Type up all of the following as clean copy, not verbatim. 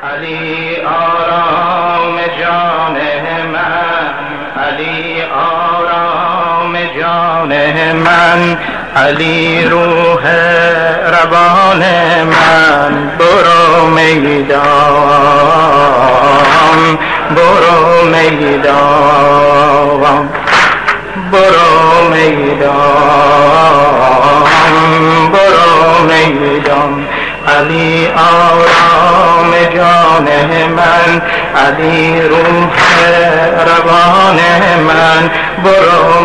علی آرام جان من، علی آرام جان من، علی روح روان من. برو میدان، برو میدان، برو میدان، برو میدان. علی آرام جان من، علی روح روان من. برو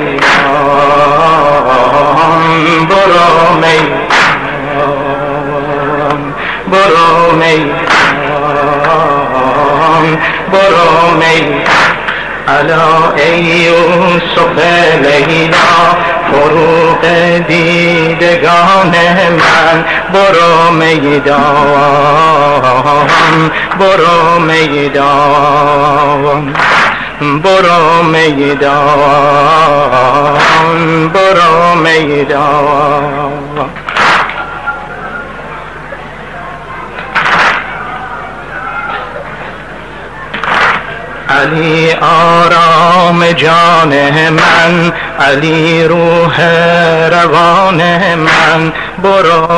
میدان، برو میدان، برو میدان، برو میدان. الا ای یوسف لیلا فروغ دیدگان من. برو میدان، برو میدان، برو میدان، برو میدان. علی آرام جان من، علی روح روان من. برو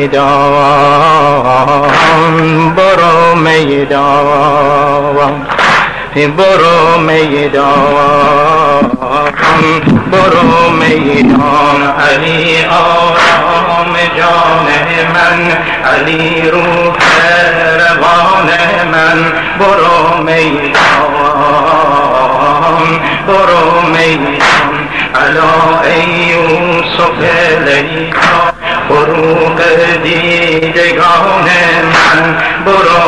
میدان، برو میدان، برو میدان، برو میدان. علی آرام جان من، علی روح روان من. برو میدان، برو میدان. الا ای یوسف لیلا فروغ دیدگان من. برو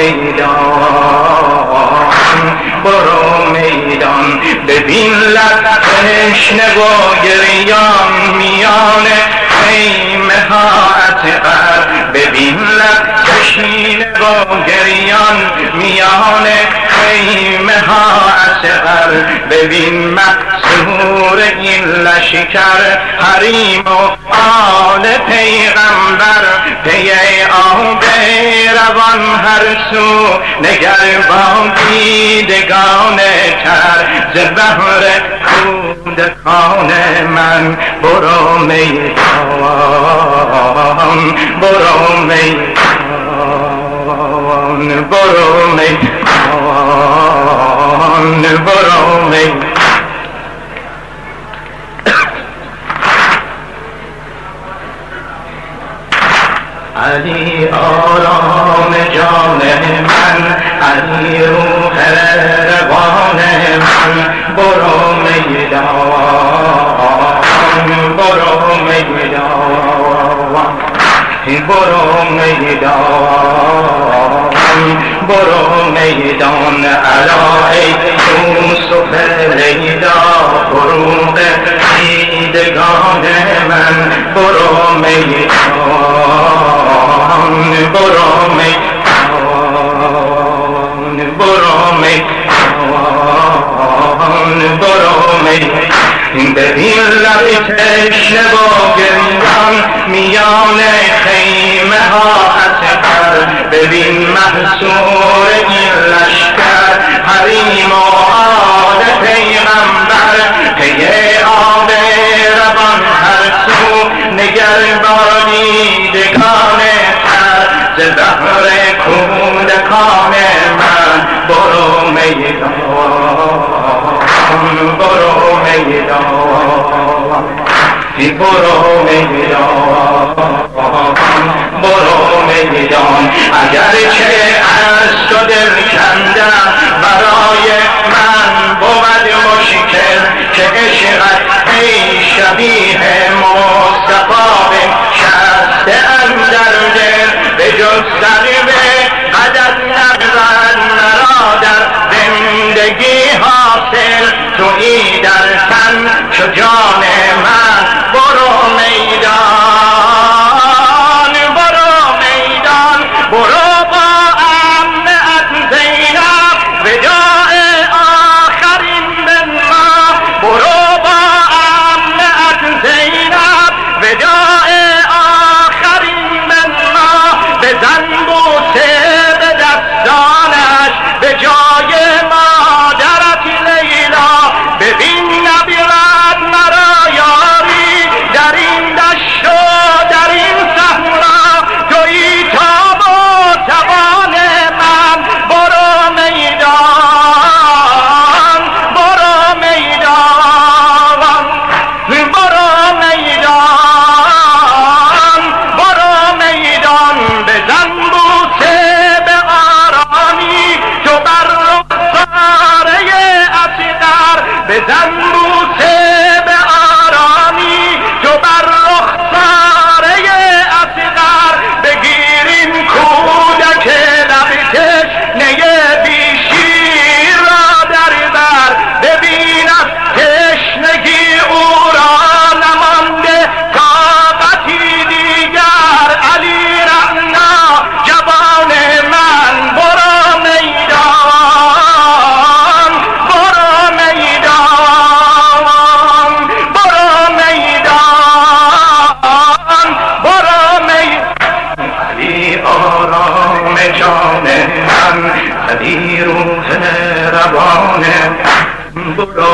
میدان، برو میدان. ببین لب تشنه و گریان میان خیمه ها اطهر. ببین لب تشنه و گریان میان خیمه ها اطهر. ببین مقصور این لشکر حریم و آل پیغمبر. پی آب روان هر سو نگر با دیدگان تر. ز بحر کودکان من. برو میدان، برو میدان، برو میدان، برو میدان. علی آرام جان من، علی روح روان من. برو میدان، برو میدان، برو میدان، برو میدان. الا ای یوسف لیلا فروغ دیدگان من. برو میدان، برو میدان، برو میدان، برو میدان. ببین لب تشنه و گریان میان خیمه ها اطهر. ببین محصور این لشکر حریم و آل پیغمبر. پی آب روان هر سو نگر با دیدگان تر. ز بحر کودکان من. برو میدان، برو میدان، برو میدان، برو میدان. اگرچه از تو دل کندم برای من بود مشکل که عشقت ای شبیه مصطفی بنشسته اندر دل. به جز ضرب قدت نبود مرا در زندگی حاصل. تویی در تن چو جان من. برو میدان، برو میدان، برو با عمت زینب وداع آخرین بنما. برو با عمت زینب وداع آخرین بنما. بزن بوسه به دست علی آرام جان من، علی روح روان برو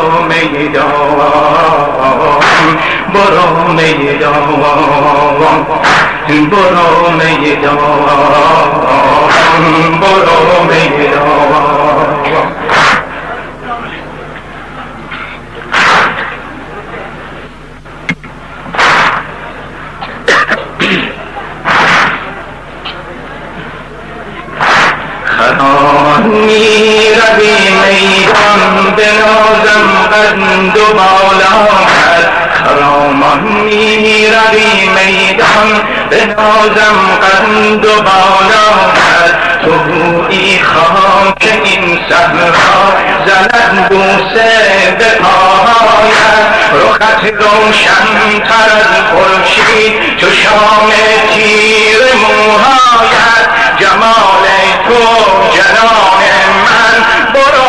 میدان، برو میدان، برو میدان، برو میدان. خرامان می روی میدان به نازم قند و بالامت، خرامان می روی میدان به نازم قند و بالامت، تو بویی خاک این صحرا زند بوسه به پاهایت، رخت روشن تر از خورشید چو شام تیر موهایت، جمال تو جنان من، برو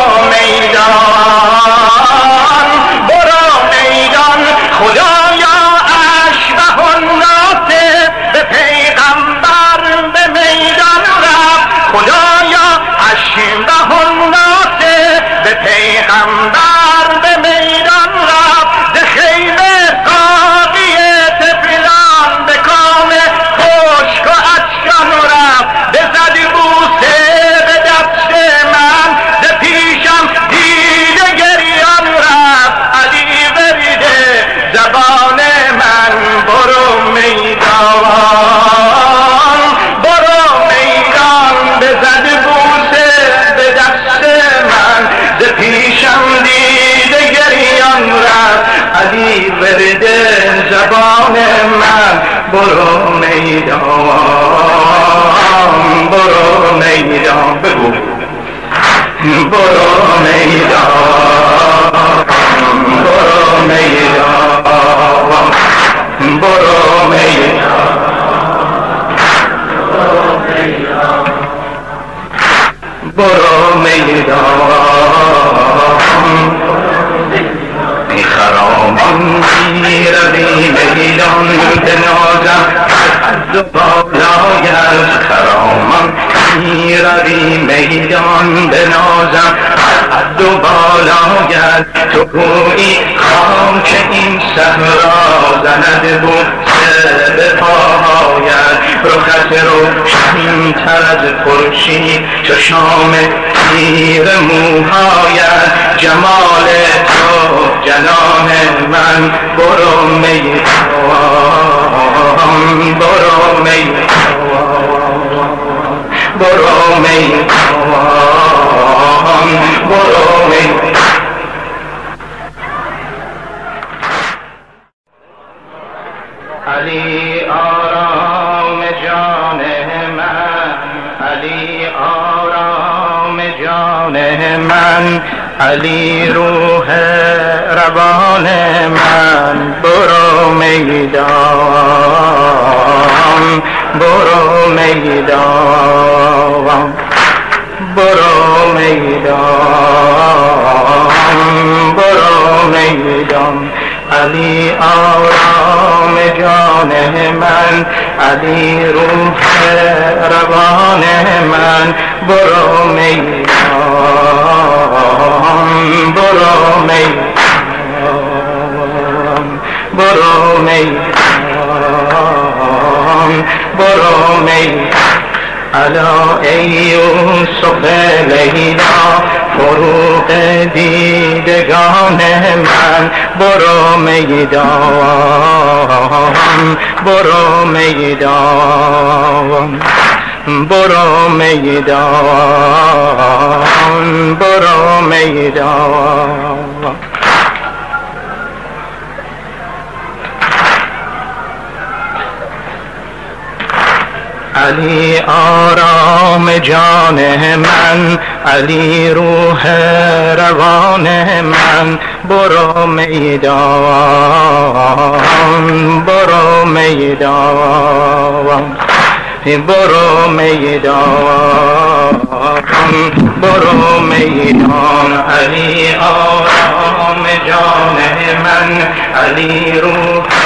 میدان، برو میدان. خدایا اشبه الناس به پیغمبر به میدان رفت، خدایا اشبه الناس به پیغمبر به میدان رفت، ز خیل ساقی طفلان به کام خشک و عطشان رفت، بزد بوسه به دست من، ز پیشم دیده گریان رفت، علی ورد زبان من، برو میدان، برو میدان. بزد بوسه به دست من، ز پیشم دیده گریان رفت، علی ورد زبان من، برو میدان، برو میدان. بگو برو میدان، برو میدان، برو میدان، برو میدان. خرامان می روی میدان به نازم قد و بالایت، خرامان می روی میدان به نازم قد و بالایت، تو گویی خاک این صحرا زند بوسه به پاهایت، رخت روشن تر از خورشید چو شام تیر موهایت، جمال تو جنان من، برو میدان، برو میدان، برو میدان، برو میدان. علی آرام جان من، علی آرام جان من، علی روح روان من، برو میدان، برو میدان، برو میدان، برو میدان. علی آرام جان من، علی روح روان من، برو میدان، برو میدان، برو میدان، برو میدان. الا ای یوسف لیلا فروغ دیدگان من، برو میدان، برو میدان، برو میدان، برو میدان. علی آرام جان من، علی روح روان من، برو میدان، برو میدان، برو میدان، برو میدان. علی آرام جان من، علی روح